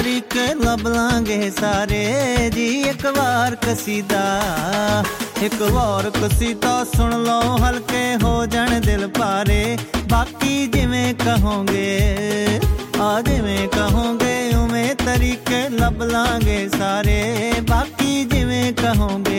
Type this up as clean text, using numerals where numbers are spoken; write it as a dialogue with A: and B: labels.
A: ਤਰੀਕੇ ਲੱਭ ਲਾਂਗੇ ਸਾਰੇ ਜੀ। ਇੱਕ ਵਾਰ ਕਸੀਦਾ, ਇੱਕ ਵਾਰ ਕਸੀਦਾ ਸੁਣ ਲਓ, ਹਲਕੇ ਹੋ ਜਾਣ ਦਿਲ ਭਾਰੇ। ਬਾਕੀ ਜਿਵੇਂ ਕਹੋਗੇ, ਆ ਜਿਵੇਂ ਕਹੋਗੇ ਉਵੇਂ ਤਰੀਕੇ ਲੱਭ ਲਾਂਗੇ ਸਾਰੇ। ਬਾਕੀ ਜਿਵੇਂ ਕਹੋਗੇ।